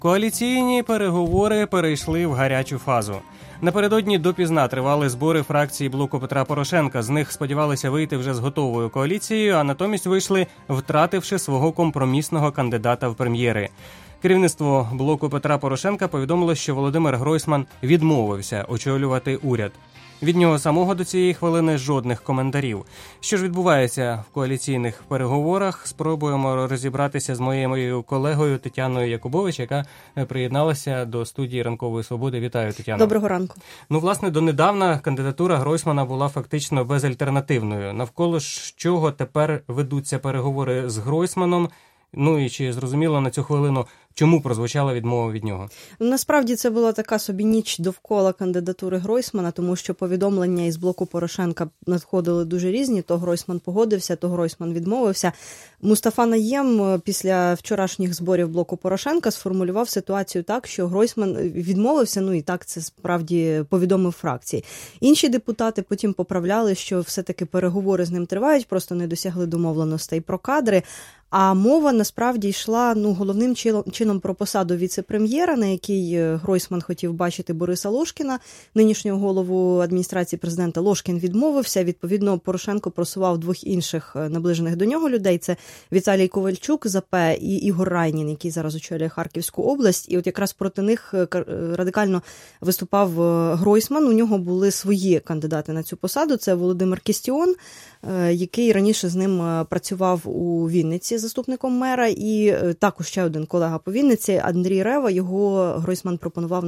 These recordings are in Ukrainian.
Коаліційні переговори перейшли в гарячу фазу. Напередодні допізна тривали збори фракції блоку Петра Порошенка. З них сподівалися вийти вже з готовою коаліцією, а натомість вийшли, втративши свого компромісного кандидата в прем'єри. Керівництво блоку Петра Порошенка повідомило, що Володимир Гройсман відмовився очолювати уряд. Від нього самого до цієї хвилини жодних коментарів. Що ж відбувається в коаліційних переговорах, спробуємо розібратися з моєю колегою Тетяною Якубович, яка приєдналася до студії «Ранкової свободи». Вітаю, Тетяно. Доброго ранку. Власне, донедавна кандидатура Гройсмана була фактично безальтернативною. Навколо чого тепер ведуться переговори з Гройсманом? І чи зрозуміло на цю хвилину, чому прозвучала відмова від нього? Насправді це була така собі ніч довкола кандидатури Гройсмана, тому що повідомлення із блоку Порошенка надходили дуже різні. То Гройсман погодився, то Гройсман відмовився. Мустафа Найєм після вчорашніх зборів блоку Порошенка сформулював ситуацію так, що Гройсман відмовився, і так це справді повідомив фракції. Інші депутати потім поправляли, що все-таки переговори з ним тривають, просто не досягли домовленостей про кадри. А мова насправді йшла головним чином про посаду віце-прем'єра, на якій Гройсман хотів бачити Бориса Лошкіна, нинішнього голову адміністрації президента. Лошкін відмовився, відповідно Порошенко просував двох інших наближених до нього людей. Це Віталій Ковальчук з АП і Ігор Райнін, який зараз очолює Харківську область. І от якраз проти них радикально виступав Гройсман. У нього були свої кандидати на цю посаду. Це Володимир Кістіон, який раніше з ним працював у Вінниці заступником мера, і також ще один колега по Вінниці, Андрій Рева, його Гройсман пропонував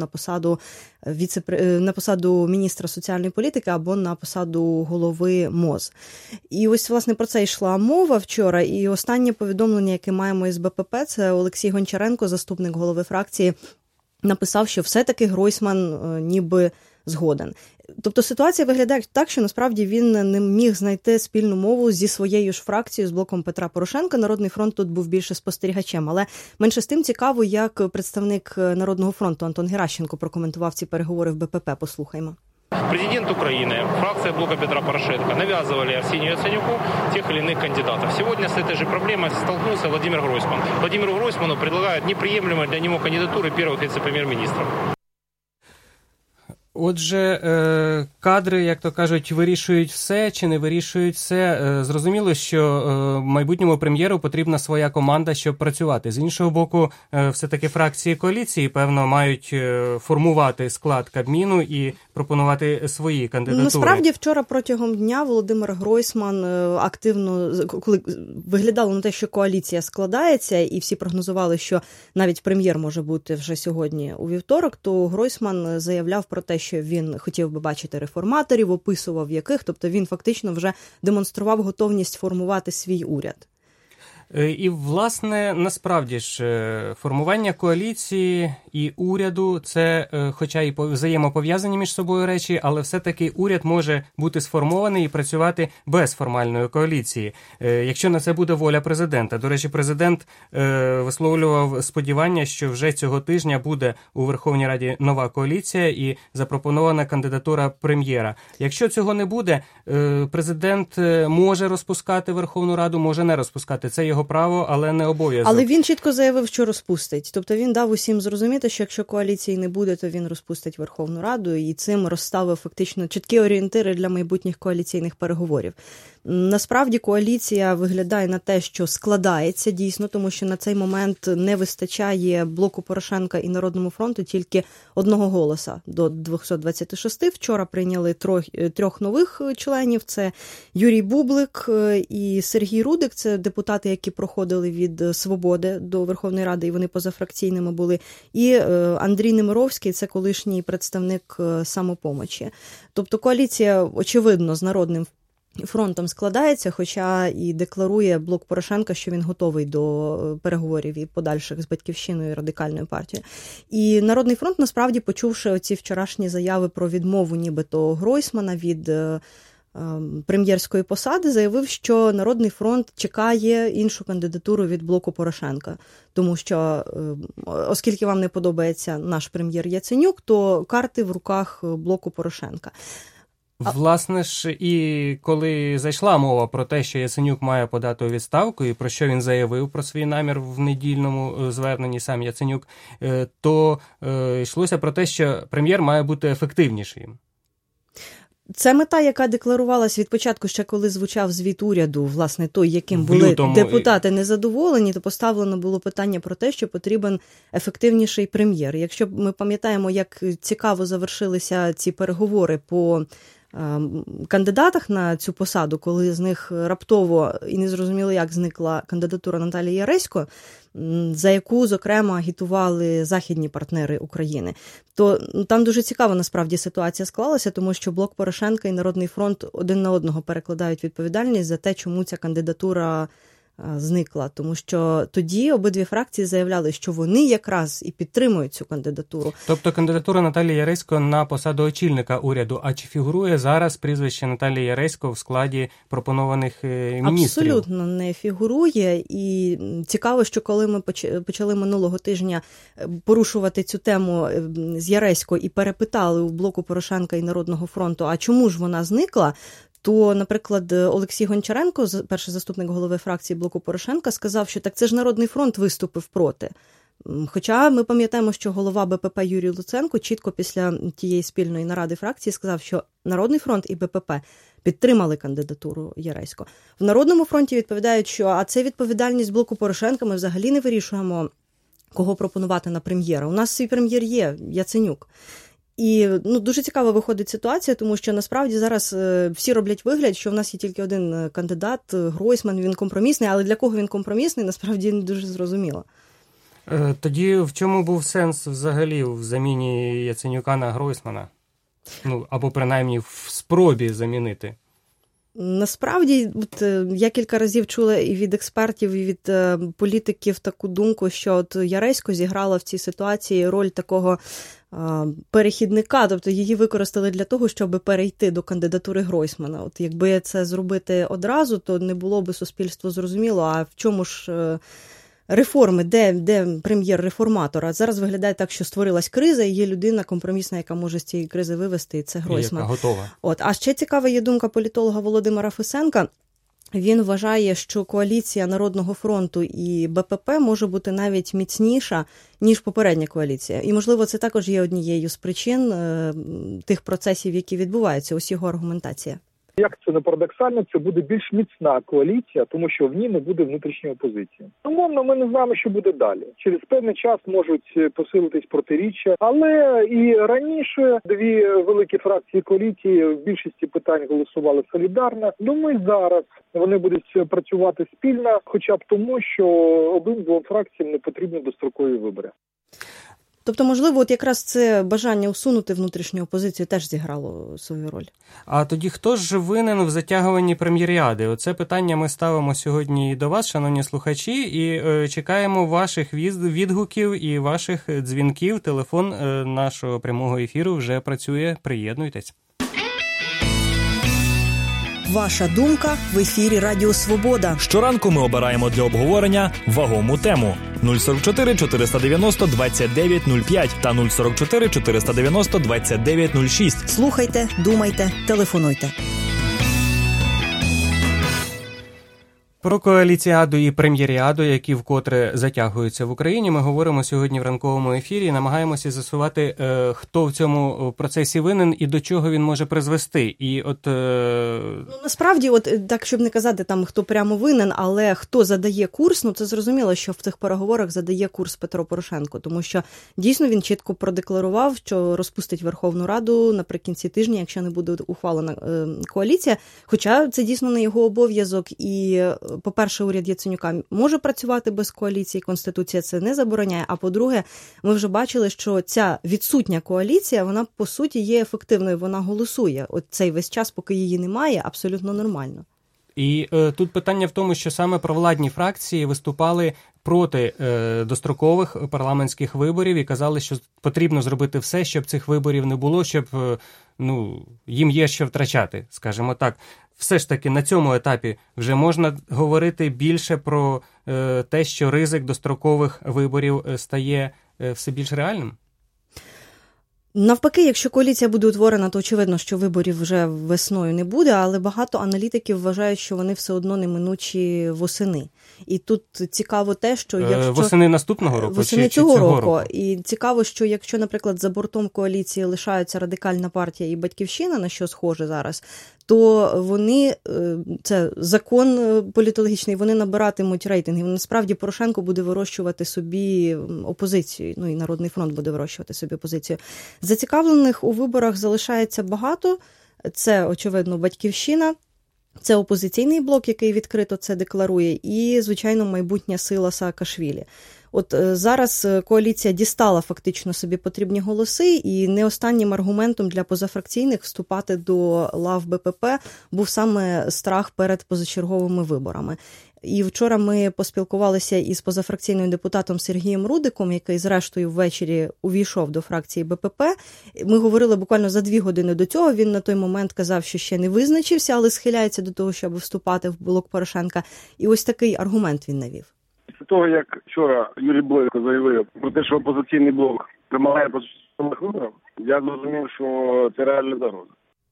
на посаду міністра соціальної політики або на посаду голови МОЗ. І ось, власне, про це йшла мова вчора, і останнє повідомлення, яке маємо із БПП, це Олексій Гончаренко, заступник голови фракції, написав, що все-таки Гройсман ніби згоден. Тобто ситуація виглядає так, що насправді він не міг знайти спільну мову зі своєю ж фракцією, з блоком Петра Порошенка. Народний фронт тут був більше спостерігачем. Але менше з тим цікаво, як представник Народного фронту Антон Геращенко прокоментував ці переговори в БПП. Послухаймо. Президент Украины, фракция блока Петра Порошенко навязывали Арсению Яценюку тех или иных кандидатов. Сегодня с этой же проблемой столкнулся Владимир Гройсман. Владимиру Гройсману предлагают неприемлемые для него кандидатуры первых вице-премьер-министров. Отже, кадри, як то кажуть, вирішують все чи не вирішують все. Зрозуміло, що майбутньому прем'єру потрібна своя команда, щоб працювати. З іншого боку, все-таки фракції коаліції, певно, мають формувати склад Кабміну і пропонувати свої кандидатури. Насправді, вчора протягом дня Володимир Гройсман активно, коли виглядало на те, що коаліція складається, і всі прогнозували, що навіть прем'єр може бути вже сьогодні у вівторок, то Гройсман заявляв про те, що він хотів би бачити реформаторів, описував яких, тобто він фактично вже демонстрував готовність формувати свій уряд. І, власне, насправді ж, формування коаліції і уряду – це, хоча і взаємопов'язані між собою речі, але все-таки уряд може бути сформований і працювати без формальної коаліції, якщо на це буде воля президента. До речі, президент висловлював сподівання, що вже цього тижня буде у Верховній Раді нова коаліція і запропонована кандидатура прем'єра. Якщо цього не буде, президент може розпускати Верховну Раду, може не розпускати. Це його право, але не обов'язок. Але він чітко заявив, що розпустить. Тобто він дав усім зрозуміти, що якщо коаліції не буде, то він розпустить Верховну Раду, і цим розставив фактично чіткі орієнтири для майбутніх коаліційних переговорів. Насправді коаліція виглядає на те, що складається дійсно, тому що на цей момент не вистачає блоку Порошенка і Народному фронту тільки одного голоса до 226. Вчора прийняли трьох нових членів. Це Юрій Бублик і Сергій Рудик. Це депутати, які проходили від «Свободи» до Верховної Ради, і вони позафракційними були. І Андрій Немировський, це колишній представник «Самопомочі». Тобто коаліція, очевидно, з Народним фронтом складається, хоча і декларує блок Порошенка, що він готовий до переговорів і подальших з Батьківщиною і Радикальною партією. І Народний фронт, насправді, почувши оці вчорашні заяви про відмову нібито Гройсмана від прем'єрської посади, заявив, що Народний фронт чекає іншу кандидатуру від блоку Порошенка. Тому що, оскільки вам не подобається наш прем'єр Яценюк, то карти в руках блоку Порошенка. Власне ж, і коли зайшла мова про те, що Яценюк має подати у відставку, і про що він заявив про свій намір в недільному зверненні сам Яценюк, то йшлося про те, що прем'єр має бути ефективнішим. Це мета, яка декларувалась від початку, ще коли звучав звіт уряду, власне, той, яким були депутати незадоволені, то поставлено було питання про те, що потрібен ефективніший прем'єр. Якщо ми пам'ятаємо, як цікаво завершилися ці переговори по кандидатах на цю посаду, коли з них раптово і незрозуміло як зникла кандидатура Наталії Яресько, за яку, зокрема, агітували західні партнери України, то там дуже цікаво, насправді, ситуація склалася, тому що Блок Порошенка і Народний фронт один на одного перекладають відповідальність за те, чому ця кандидатура зникла. Тому що тоді обидві фракції заявляли, що вони якраз і підтримують цю кандидатуру. Тобто кандидатура Наталії Яресько на посаду очільника уряду. А чи фігурує зараз прізвище Наталії Яресько в складі пропонованих міністрів? Абсолютно не фігурує. І цікаво, що коли ми почали минулого тижня порушувати цю тему з Яресько і перепитали у Блоку Порошенка і Народного фронту, а чому ж вона зникла, то, наприклад, Олексій Гончаренко, перший заступник голови фракції Блоку Порошенка, сказав, що так це ж Народний фронт виступив проти. Хоча ми пам'ятаємо, що голова БПП Юрій Луценко чітко після тієї спільної наради фракції сказав, що Народний фронт і БПП підтримали кандидатуру Яресько. В Народному фронті відповідають, що а це відповідальність Блоку Порошенка, ми взагалі не вирішуємо, кого пропонувати на прем'єра. У нас свій прем'єр є, Яценюк. І дуже цікаво виходить ситуація, тому що насправді зараз всі роблять вигляд, що в нас є тільки один кандидат, Гройсман, він компромісний, але для кого він компромісний, насправді не дуже зрозуміло. Тоді в чому був сенс взагалі в заміні Яценюка на Гройсмана? Або принаймні в спробі замінити? Насправді, я кілька разів чула і від експертів, і від політиків таку думку, що Яресько зіграла в цій ситуації роль такого перехідника, тобто її використали для того, щоб перейти до кандидатури Гройсмана. От якби це зробити одразу, то не було би суспільство зрозуміло, а в чому ж реформи, де прем'єр-реформатор? А зараз виглядає так, що створилась криза, і є людина компромісна, яка може з цієї кризи вивести, і це Гройсман. Яка готова. А ще цікава є думка політолога Володимира Фесенка. Він вважає, що коаліція Народного фронту і БПП може бути навіть міцніша, ніж попередня коаліція. І, можливо, це також є однією з причин тих процесів, які відбуваються. Ось його аргументація. Як це не парадоксально, це буде більш міцна коаліція, тому що в ній не буде внутрішньої опозиції. Умовно, ми не знаємо, що буде далі. Через певний час можуть посилитись протиріччя, але і раніше дві великі фракції коаліції в більшості питань голосували солідарно. Думаю, зараз вони будуть працювати спільно, хоча б тому, що обидвом фракціям не потрібні дострокові вибори. Тобто, можливо, от якраз це бажання усунути внутрішню опозицію теж зіграло свою роль. А тоді хто ж винен в затягуванні прем'єріади? Оце питання ми ставимо сьогодні і до вас, шановні слухачі, і чекаємо ваших відгуків і ваших дзвінків. Телефон нашого прямого ефіру вже працює. Приєднуйтесь. Ваша думка в ефірі Радіо Свобода. Щоранку ми обираємо для обговорення вагому тему. 044 490 2905 та 044 490 2906. Слухайте, думайте, телефонуйте. Про коаліціаду і прем'єріаду, які вкотре затягуються в Україні, ми говоримо сьогодні в ранковому ефірі і намагаємося з'ясувати, хто в цьому процесі винен і до чого він може призвести. І насправді, так, щоб не казати, там, хто прямо винен, але хто задає курс, це зрозуміло, що в цих переговорах задає курс Петро Порошенко, тому що дійсно він чітко продекларував, що розпустить Верховну Раду наприкінці тижня, якщо не буде ухвалена коаліція, хоча це дійсно не його обов'язок. І по-перше, уряд Яценюка може працювати без коаліції, Конституція це не забороняє, а по-друге, ми вже бачили, що ця відсутня коаліція, вона по суті є ефективною, вона голосує. От цей весь час, поки її немає, абсолютно нормально. І тут питання в тому, що саме провладні фракції виступали проти дострокових парламентських виборів і казали, що потрібно зробити все, щоб цих виборів не було, щоб їм є що втрачати, скажімо так. Все ж таки на цьому етапі вже можна говорити більше про те, що ризик дострокових виборів стає все більш реальним? Навпаки, якщо коаліція буде утворена, то очевидно, що виборів вже весною не буде, але багато аналітиків вважають, що вони все одно неминучі восени. І тут цікаво те, що якщо... Восени наступного року? Восени цього року. І цікаво, що якщо, наприклад, за бортом коаліції лишаються Радикальна партія і Батьківщина, на що схоже зараз, то вони, це закон політологічний, вони набиратимуть рейтинги. Насправді Порошенко буде вирощувати собі опозицію, ну і Народний фронт буде вирощувати собі опозицію. Зацікавлених у виборах залишається багато. Це, очевидно, Батьківщина, це опозиційний блок, який відкрито це декларує, і, звичайно, майбутня сила Саакашвілі. От зараз коаліція дістала фактично собі потрібні голоси, і не останнім аргументом для позафракційних вступати до лав БПП був саме страх перед позачерговими виборами. І вчора ми поспілкувалися із позафракційним депутатом Сергієм Рудиком, який зрештою ввечері увійшов до фракції БПП. Ми говорили буквально за 2 години до цього. Він на той момент казав, що ще не визначився, але схиляється до того, щоб вступати в блок Порошенка. І ось такий аргумент він навів. Після того, як вчора Юрій Бойко заявив про те, що опозиційний блок примагає позачергових виборів, я зрозумів, що це реальна загроза.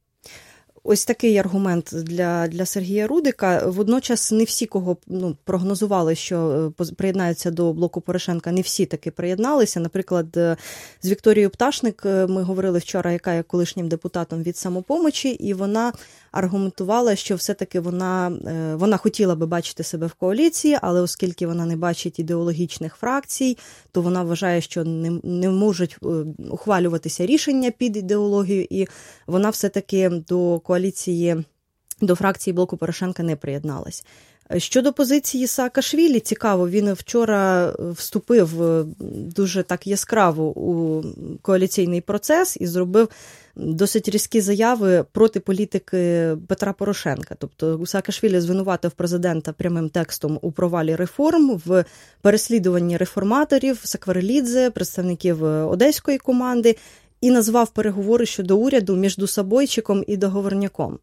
Ось такий аргумент для Сергія Рудика. Водночас не всі, кого прогнозували, що приєднаються до блоку Порошенка, не всі таки приєдналися. Наприклад, з Вікторією Пташник ми говорили вчора, яка є колишнім депутатом від «Самопомочі», і вона аргументувала, що все-таки вона хотіла би бачити себе в коаліції, але оскільки вона не бачить ідеологічних фракцій, то вона вважає, що не можуть ухвалюватися рішення під ідеологію, і вона все-таки до коаліції, до фракції блоку Порошенка не приєдналась. Щодо позиції Саакашвілі, цікаво, він вчора вступив дуже так яскраво у коаліційний процес і зробив досить різкі заяви проти політики Петра Порошенка. Тобто Саакашвілі звинуватив президента прямим текстом у провалі реформ, в переслідуванні реформаторів, Сакварелідзе, представників одеської команди, і назвав переговори щодо уряду між Дусабойчиком і договорняком.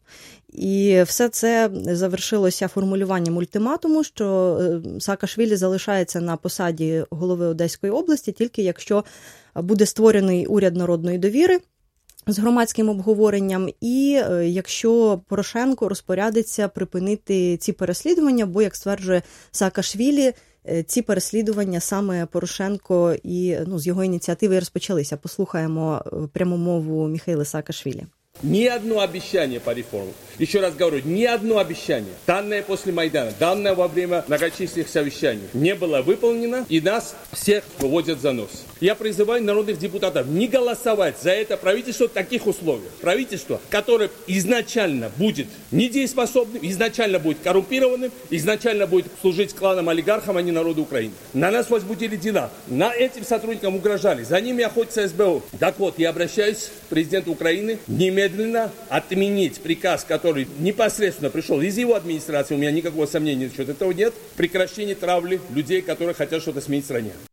І все це завершилося формулюванням ультиматуму, що Саакашвілі залишається на посаді голови Одеської області, тільки якщо буде створений уряд народної довіри з громадським обговоренням, і якщо Порошенко розпорядиться припинити ці переслідування, бо, як стверджує Саакашвілі, ці переслідування саме Порошенко і з його ініціативи розпочалися. Послухаємо пряму мову Михайла Саакашвілі. Ни одно обещание по реформам. Еще раз говорю, ни одно обещание, данное после Майдана, данное во время многочисленных совещаний, не было выполнено, и нас всех выводят за нос. Я призываю народных депутатов не голосовать за это правительство в таких условиях. Правительство, которое изначально будет недееспособным, изначально будет коррумпированным, изначально будет служить кланам-олигархам, а не народу Украины. На нас возбудили дела, на этим сотрудникам угрожали, за ними охотится СБУ. Так вот, я обращаюсь к президенту Украины немедленно отменить приказ, который непосредственно пришел из его администрации, у меня никакого сомнения насчет этого нет, прекращение травли людей, которые хотят что-то сменить в стране.